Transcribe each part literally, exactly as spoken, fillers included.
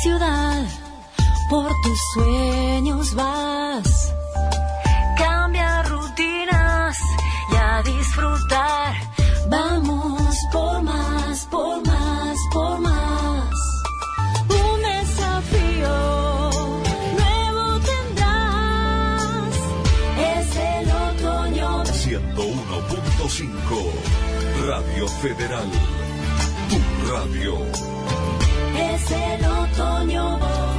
ciudad, por tus sueños vas. Cambia rutinas y a disfrutar. Vamos por más, por más, por más. Un desafío nuevo tendrás. Es el otoño. ciento uno punto cinco Radio Federal, tu radio. Es el otoño.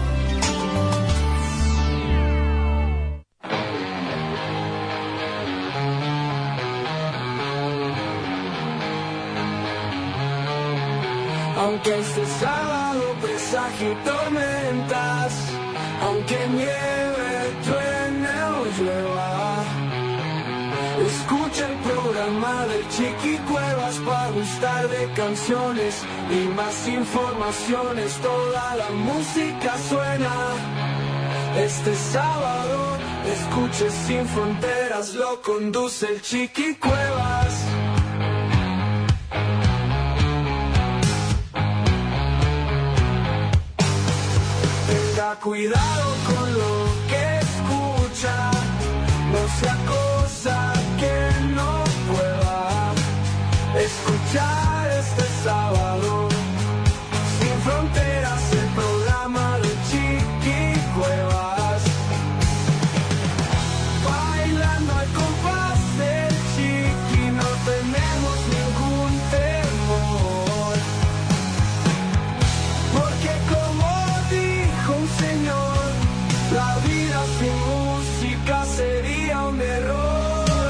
Aunque este sábado presagio tormentas, aunque nieve, truene o llueva, escucha el programa del Chiqui Cuevas para gustar de canciones y más informaciones. Toda la música suena. Este sábado, escuche Sin Fronteras, lo conduce el Chiqui Cuevas. Cuidado con lo que escucha, no sea cosa que no pueda escuchar este sábado. Sin Fronteras, el programa de Chiqui Cuevas. Bailando al compás del Chiqui, no tenemos ningún temor, porque como un señor, la vida sin música sería un error.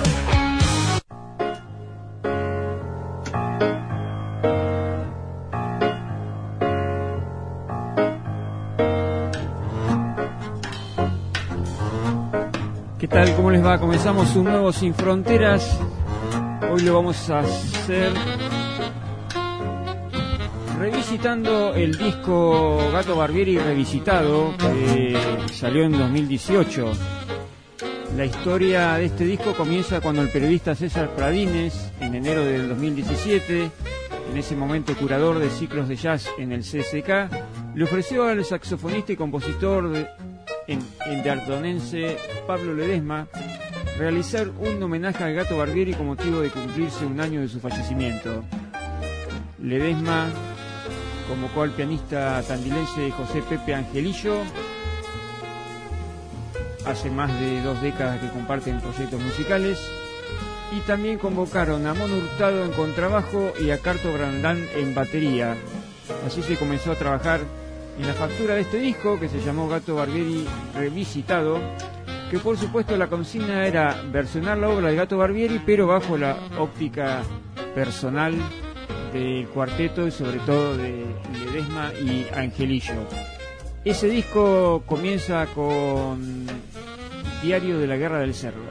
¿Qué tal? ¿Cómo les va? Comenzamos un nuevo Sin Fronteras. Hoy lo vamos a hacer revisitando el disco Gato Barbieri revisitado, que salió en dos mil dieciocho. La historia de este disco comienza cuando el periodista César Pradines, en enero del dos mil diecisiete, en ese momento curador de ciclos de jazz en el C S K, le ofreció al saxofonista y compositor de, en, en ardonense Pablo Ledesma realizar un homenaje al Gato Barbieri con motivo de cumplirse un año de su fallecimiento. Ledesma convocó al pianista tandilense José Pepe Angelillo, hace más de dos décadas que comparten proyectos musicales, y también convocaron a Mono Hurtado en contrabajo y a Carto Grandán en batería. Así se comenzó a trabajar en la factura de este disco, que se llamó Gato Barbieri revisitado, que por supuesto la consigna era versionar la obra de Gato Barbieri, pero bajo la óptica personal del cuarteto y sobre todo de Ledesma y Angelillo. Ese disco comienza con Diario de la Guerra del Cerdo.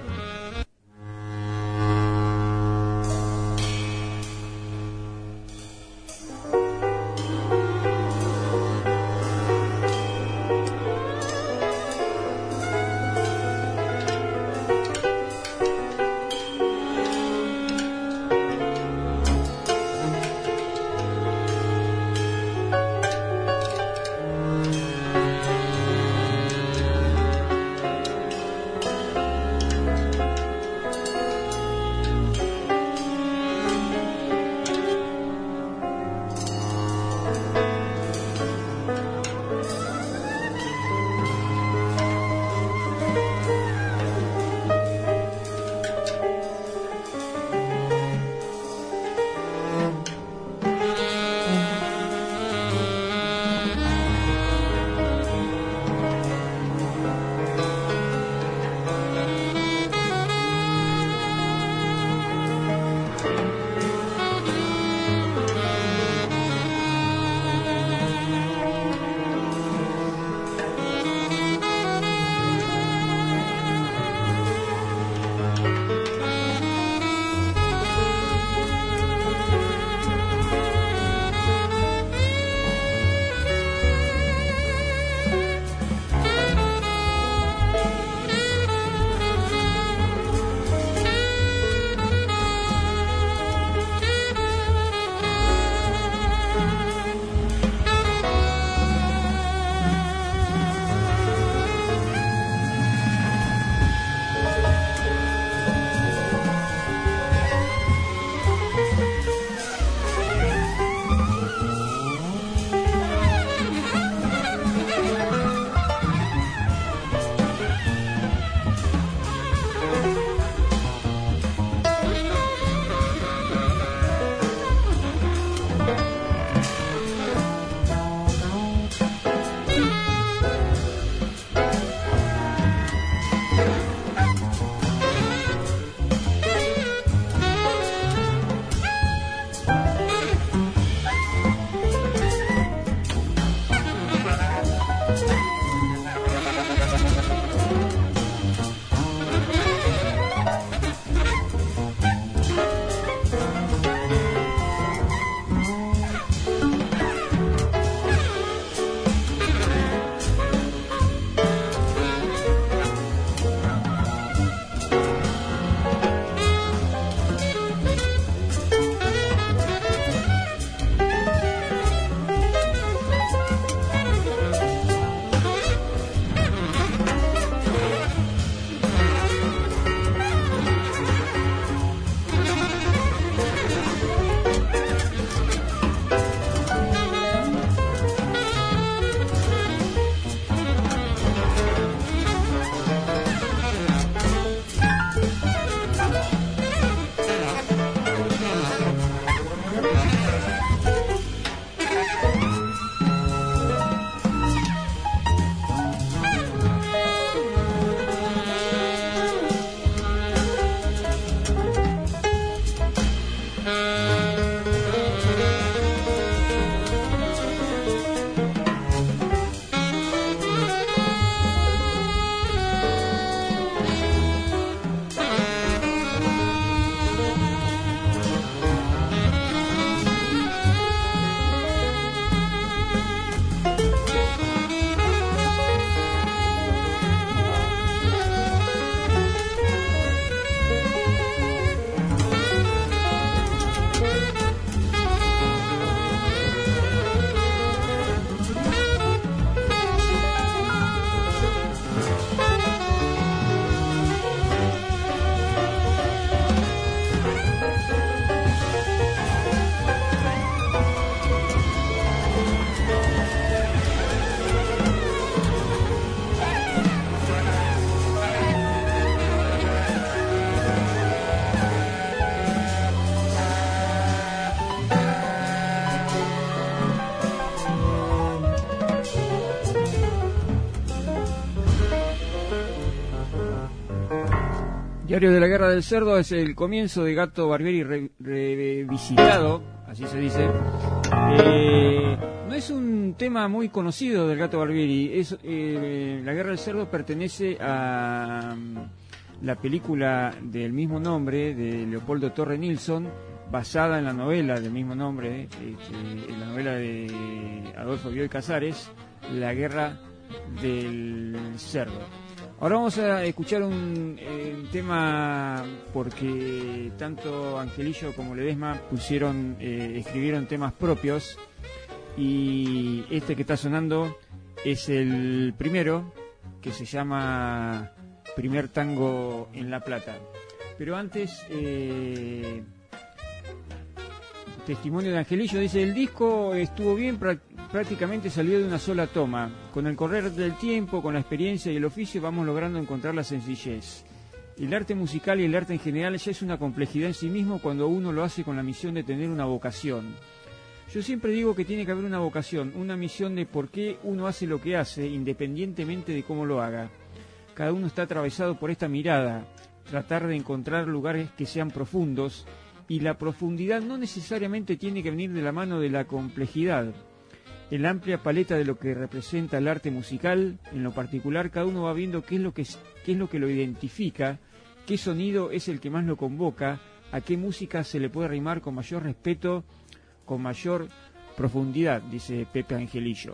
Diario de la Guerra del Cerdo es el comienzo de Gato Barbieri re, revisitado, así se dice. Eh, no es un tema muy conocido del Gato Barbieri. Es, eh, la Guerra del Cerdo pertenece a um, la película del mismo nombre de Leopoldo Torre Nilsson, basada en la novela del mismo nombre, eh, que, en la novela de Adolfo Bioy Casares, La Guerra del Cerdo. Ahora vamos a escuchar un, eh, un tema porque tanto Angelillo como Ledesma pusieron, eh, escribieron temas propios, y este que está sonando es el primero, que se llama Primer Tango en La Plata. Pero antes, eh, testimonio de Angelillo, dice: el disco estuvo bien, prácticamente salió de una sola toma. Con el correr del tiempo, con la experiencia y el oficio, vamos logrando encontrar la sencillez. El arte musical y el arte en general ya es una complejidad en sí mismo cuando uno lo hace con la misión de tener una vocación. Yo siempre digo que tiene que haber una vocación, una misión de por qué uno hace lo que hace, independientemente de cómo lo haga. Cada uno está atravesado por esta mirada, tratar de encontrar lugares que sean profundos, y la profundidad no necesariamente tiene que venir de la mano de la complejidad. En la amplia paleta de lo que representa el arte musical, en lo particular, cada uno va viendo qué es lo que, qué es lo que lo identifica, qué sonido es el que más lo convoca, a qué música se le puede rimar con mayor respeto, con mayor profundidad, dice Pepe Angelillo.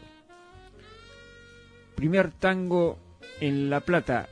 Primer tango en La Plata.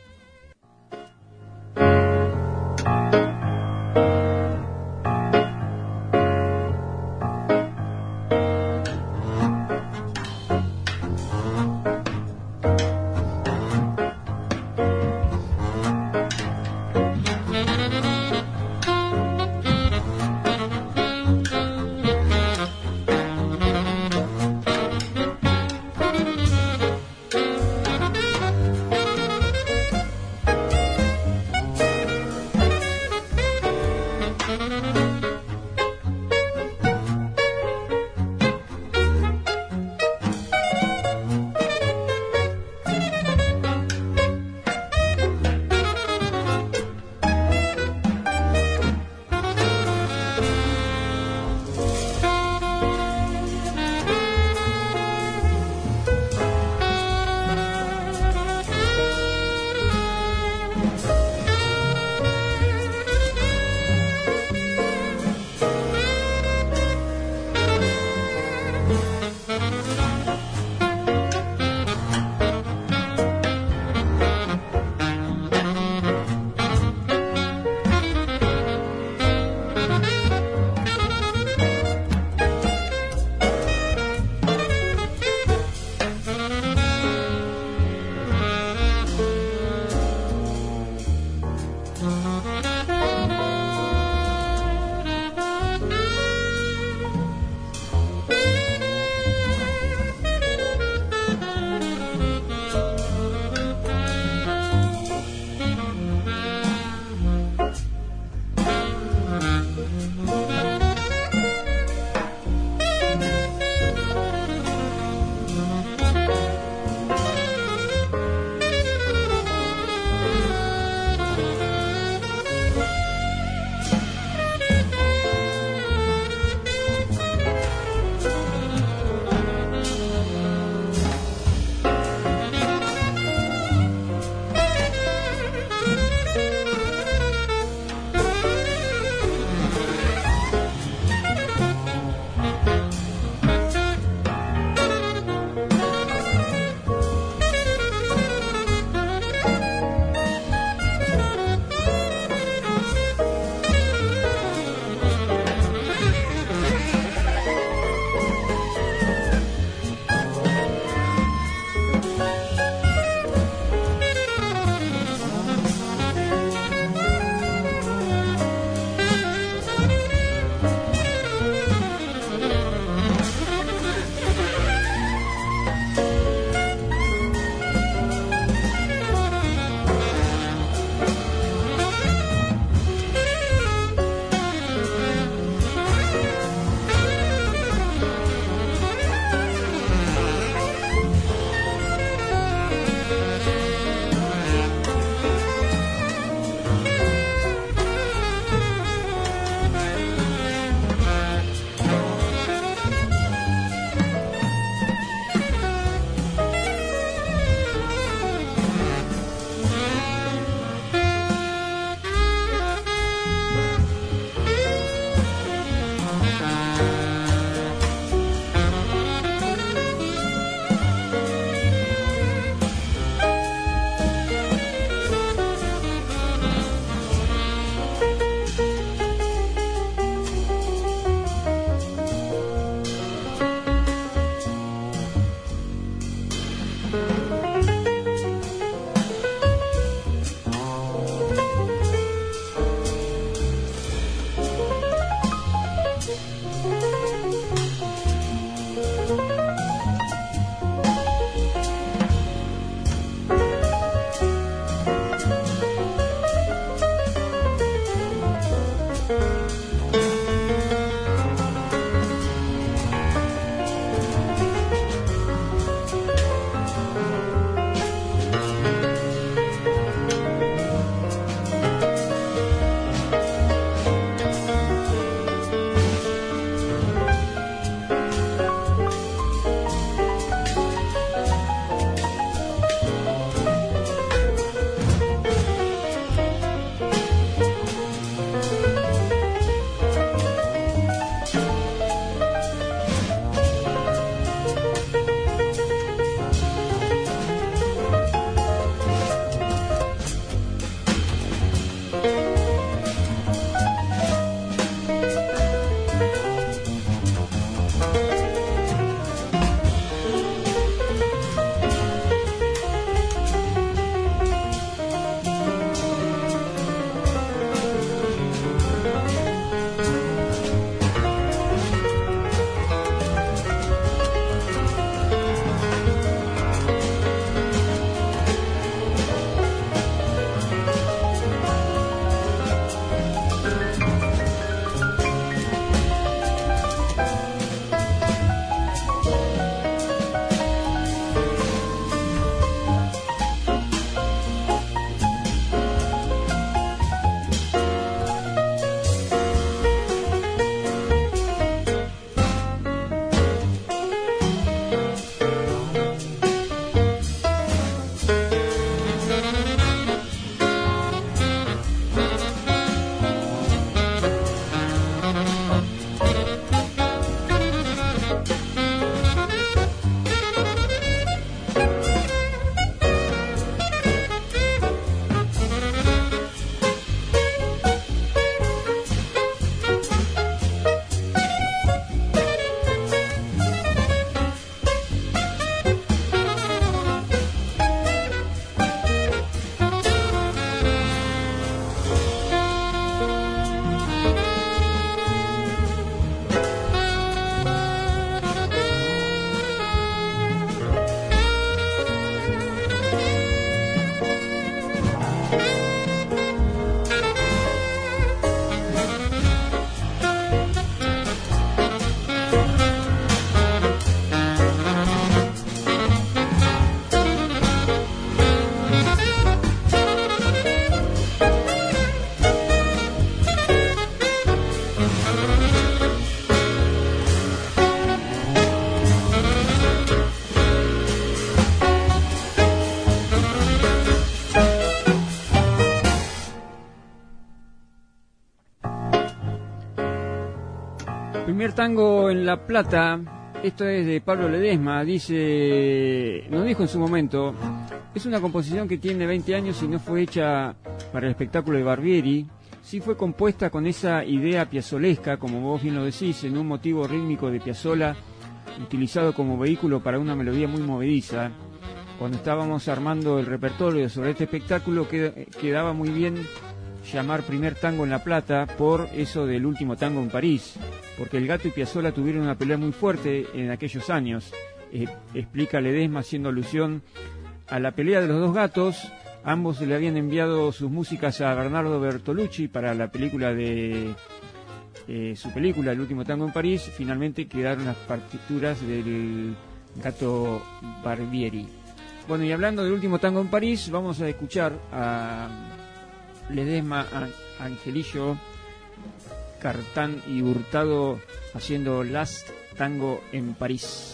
Primer tango en La Plata, esto es de Pablo Ledesma, dice, nos dijo en su momento, es una composición que tiene veinte años y no fue hecha para el espectáculo de Barbieri, sí fue compuesta con esa idea piazzolesca, como vos bien lo decís, en un motivo rítmico de Piazzolla, utilizado como vehículo para una melodía muy movediza. Cuando estábamos armando el repertorio sobre este espectáculo, quedaba muy bien llamar Primer Tango en La Plata por eso del último tango en París, porque el Gato y Piazzolla tuvieron una pelea muy fuerte en aquellos años, eh, explica Ledesma haciendo alusión a la pelea de los dos gatos. Ambos le habían enviado sus músicas a Bernardo Bertolucci para la película de eh, su película El último tango en París. Finalmente quedaron las partituras del Gato Barbieri. Bueno, y hablando del último tango en París, vamos a escuchar a Ledesma, a Angelillo, Cartán y Hurtado haciendo Last Tango en París.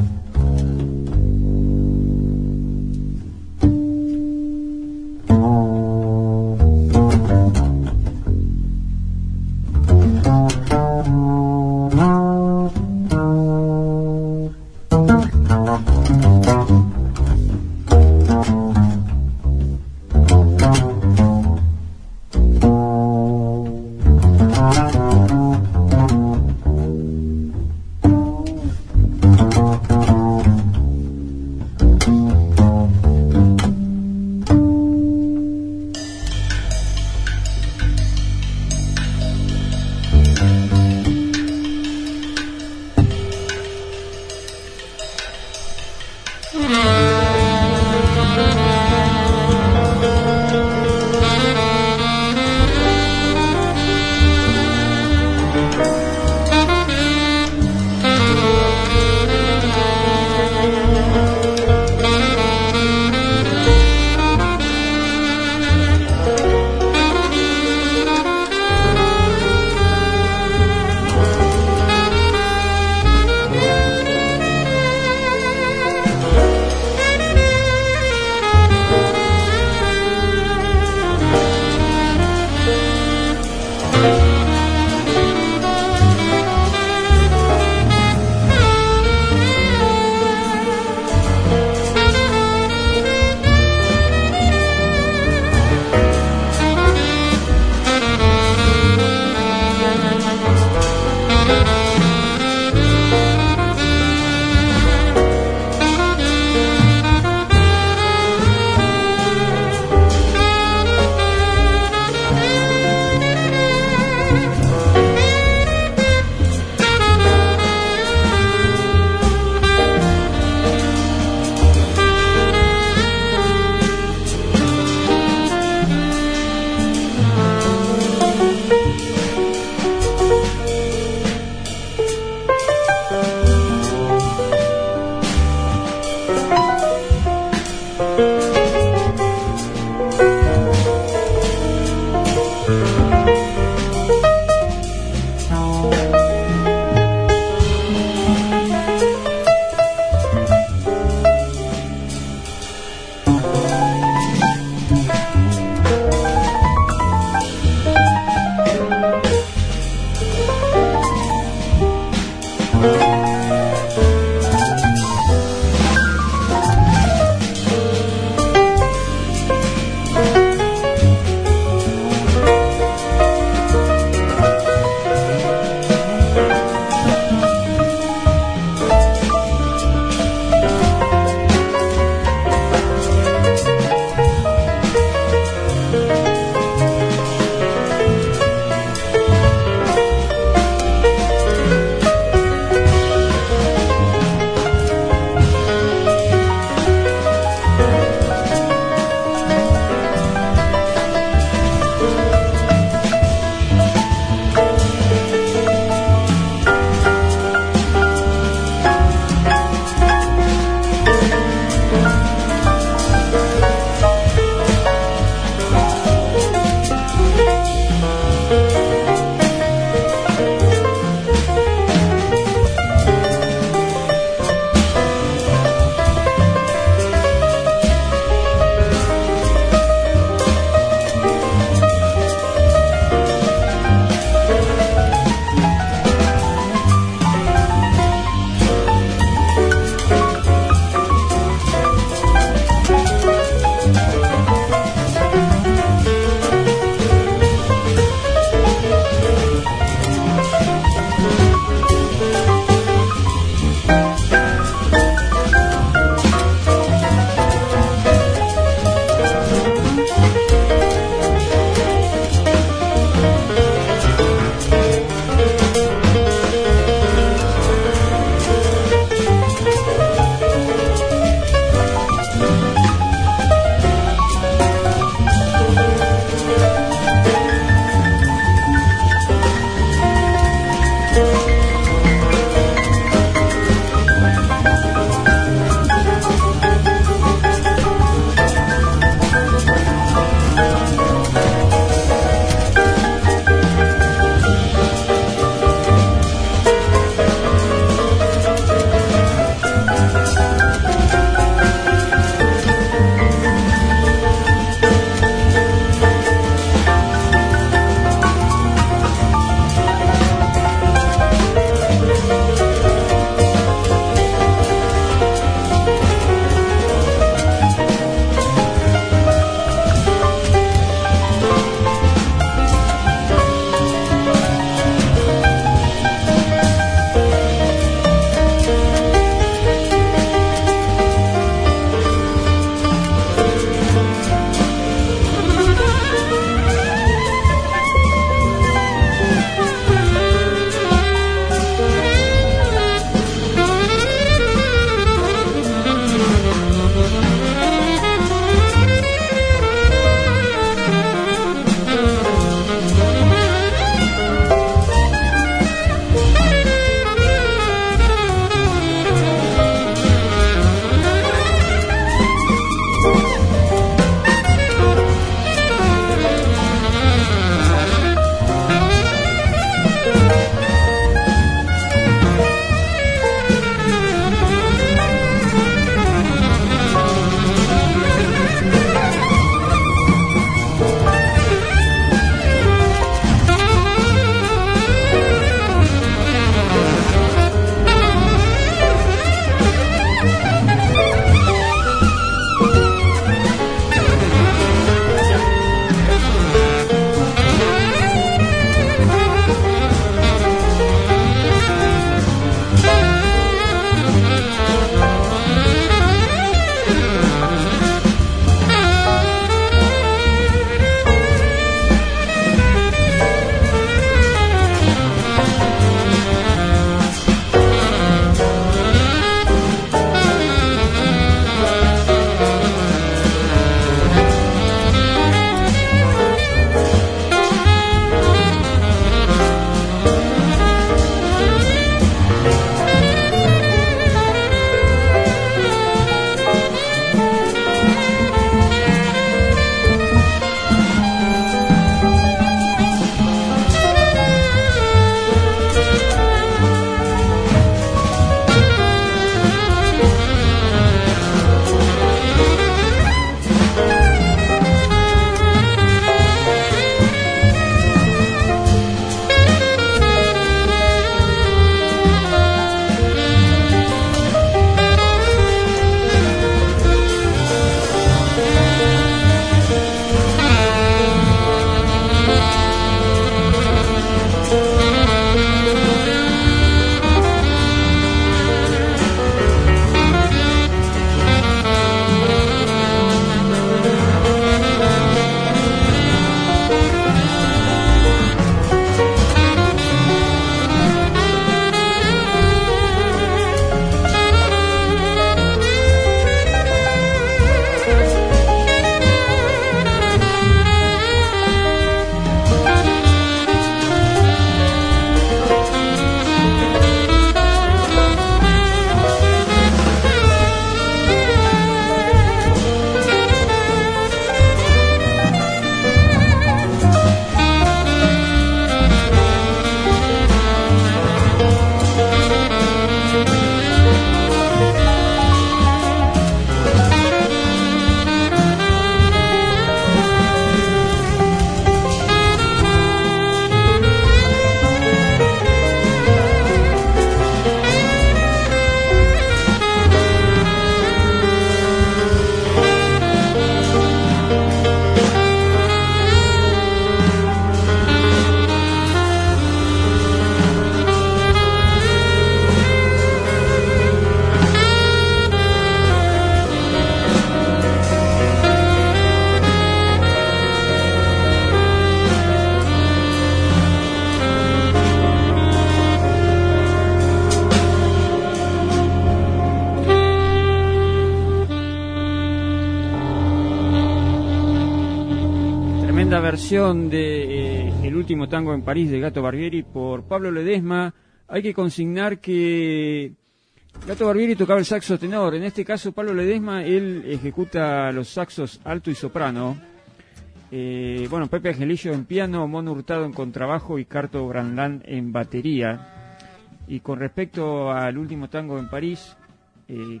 esta versión de eh, El último tango en París de Gato Barbieri por Pablo Ledesma. Hay que consignar que Gato Barbieri tocaba el saxo tenor. En este caso, Pablo Ledesma, él ejecuta los saxos alto y soprano. Eh, bueno, Pepe Angelillo en piano, Mono Hurtado en contrabajo y Carto Brandán en batería. Y con respecto al último tango en París, eh,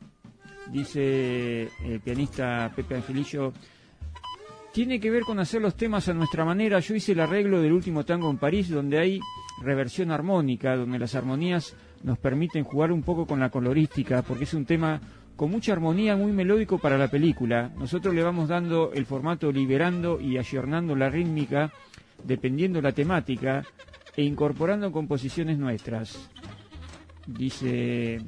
dice el pianista Pepe Angelillo, tiene que ver con hacer los temas a nuestra manera. Yo hice el arreglo del último tango en París, donde hay reversión armónica, donde las armonías nos permiten jugar un poco con la colorística, porque es un tema con mucha armonía, muy melódico para la película. Nosotros le vamos dando el formato, liberando y ayornando la rítmica, dependiendo la temática, e incorporando composiciones nuestras. Dice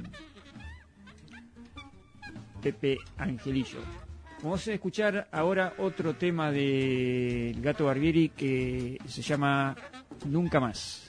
Pepe Angelillo. Vamos a escuchar ahora otro tema de Gato Barbieri que se llama Nunca Más.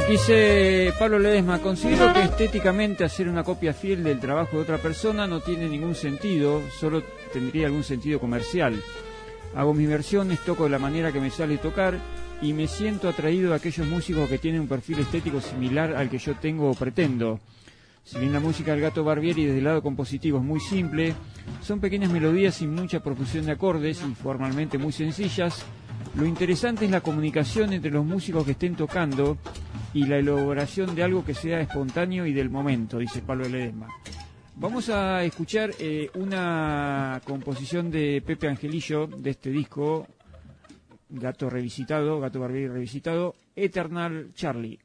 Dice Pablo Ledesma, considero que estéticamente hacer una copia fiel del trabajo de otra persona no tiene ningún sentido, solo tendría algún sentido comercial. Hago mis versiones, toco de la manera que me sale tocar y me siento atraído a aquellos músicos que tienen un perfil estético similar al que yo tengo o pretendo. Si bien la música del Gato Barbieri desde el lado compositivo es muy simple, son pequeñas melodías sin mucha profusión de acordes y formalmente muy sencillas, lo interesante es la comunicación entre los músicos que estén tocando y la elaboración de algo que sea espontáneo y del momento, dice Pablo Ledesma. Vamos a escuchar eh, una composición de Pepe Angelillo de este disco, Gato revisitado, Gato Barbieri revisitado, Eternal Charlie.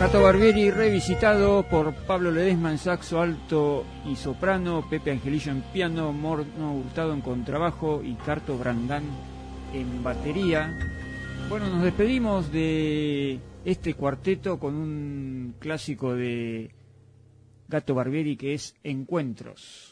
Gato Barbieri revisitado por Pablo Ledesma en saxo alto y soprano, Pepe Angelillo en piano, Morno Hurtado en contrabajo y Carto Brandán en batería. Bueno, nos despedimos de este cuarteto con un clásico de Gato Barbieri que es Encuentros.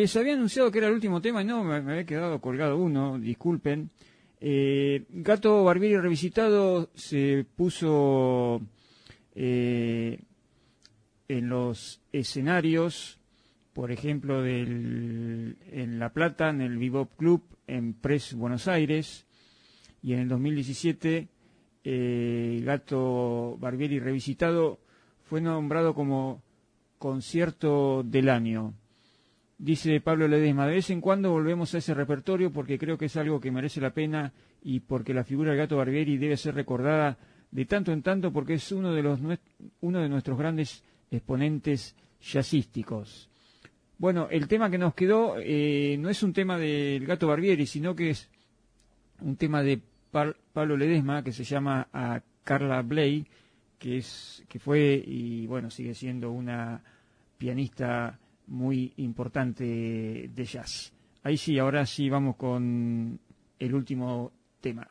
Les había anunciado que era el último tema y no, me, me había quedado colgado uno, disculpen. Eh, Gato Barbieri revisitado se puso eh, en los escenarios, por ejemplo, del, en La Plata, en el Bebop Club, en Press Buenos Aires, y en el dos mil diecisiete eh, Gato Barbieri revisitado fue nombrado como concierto del año. Dice Pablo Ledesma, de vez en cuando volvemos a ese repertorio porque creo que es algo que merece la pena y porque la figura del Gato Barbieri debe ser recordada de tanto en tanto porque es uno de los uno de nuestros grandes exponentes jazzísticos. Bueno, el tema que nos quedó eh, no es un tema del Gato Barbieri, sino que es un tema de pa- Pablo Ledesma que se llama a Carla Bley, que es que fue y bueno sigue siendo una pianista muy importante de jazz. Ahí sí, ahora sí vamos con el último tema.